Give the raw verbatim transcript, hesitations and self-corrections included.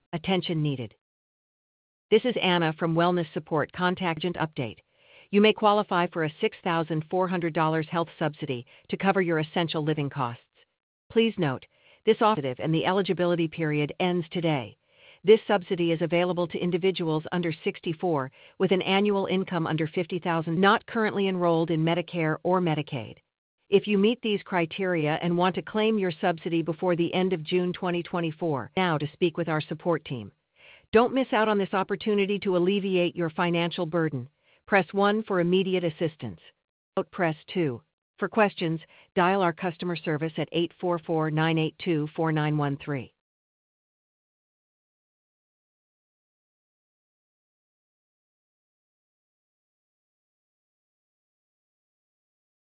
Attention needed. This is Anna from Wellness Support Contact Agent Update. You may qualify for a six thousand four hundred dollars health subsidy to cover your essential living costs. Please note, this offer and the eligibility period ends today. This subsidy is available to individuals under sixty-four with an annual income under fifty thousand dollars not currently enrolled in Medicare or Medicaid. If you meet these criteria and want to claim your subsidy before the end of June twenty twenty-four, now to speak with our support team. Don't miss out on this opportunity to alleviate your financial burden. Press one for immediate assistance. Press two. For questions, dial our customer service at eight four four, nine eight two, four nine one three.